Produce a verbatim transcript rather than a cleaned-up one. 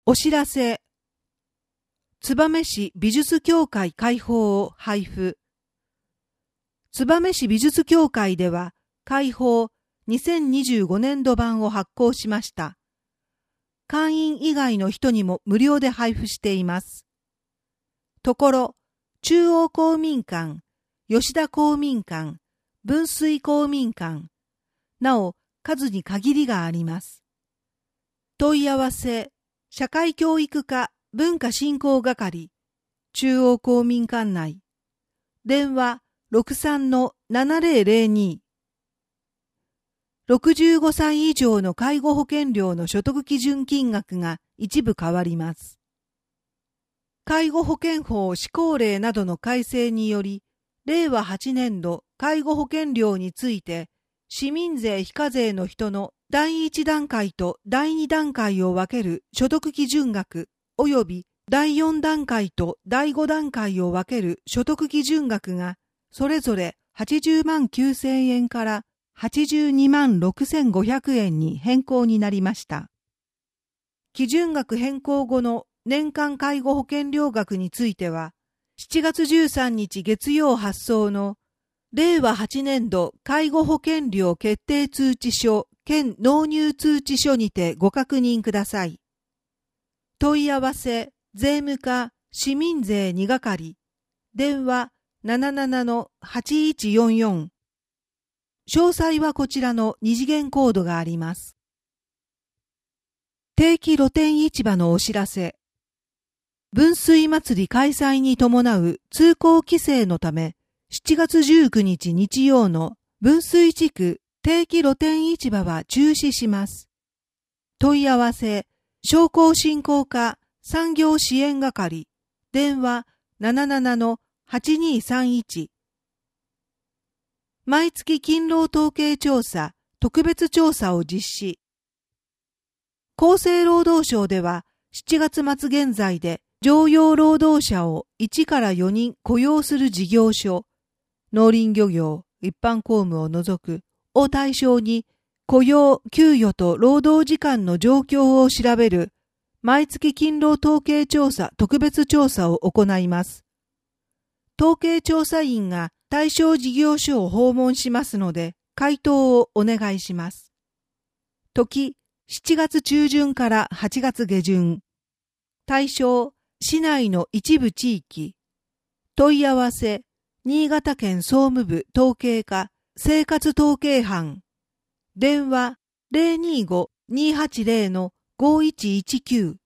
お知らせ。燕市美術協会会報を配布。燕市美術協会では、会報にせんにじゅうごねんど版を発行しました。会員以外の人にも無料で配布しています。ところ、中央公民館、吉田公民館、分水公民館、なお数に限りがあります。問い合わせ、社会教育課文化振興係、中央公民館内、電話 ろくさんのななぜろぜろに。ろくじゅうごさい以上の介護保険料の所得基準金額が一部変わります。介護保険法施行令などの改正により、れいわはちねんど介護保険料について、市民税非課税の人のだいいち段階とだいに段階を分ける所得基準額及びだいよん段階とだいご段階を分ける所得基準額がそれぞれはちじゅうまんきゅうせんえんからはちじゅうにまんろくせんごひゃくえんに変更になりました。基準額変更後の年間介護保険料額については、しちがつじゅうさんにち月曜発送のれいわはちねんど介護保険料決定通知書兼納入通知書にてご確認ください。問い合わせ、税務課市民税に係、電話 ななななのはちいちよんよん。詳細はこちらの二次元コードがあります。定期露店市場のお知らせ。分水祭り開催に伴う通行規制のため、しちがつじゅうくにち日曜の分水地区定期露店市場は中止します。問い合わせ、商工振興課産業支援係、電話 ななななのはちにさんいち。毎月勤労統計調査、特別調査を実施。厚生労働省ではしちがつ末現在で常用労働者をいちからよにん雇用する事業所、農林漁業、一般公務を除くを対象に雇用、給与と労働時間の状況を調べる毎月勤労統計調査特別調査を行います。統計調査員が対象事業所を訪問しますので回答をお願いします。時、しちがつちゅうじゅんからはちがつげじゅん。対象、市内の一部地域。問い合わせ、新潟県総務部統計課生活統計班。電話 ゼロにーご にーはちゼロのごいちいちきゅう。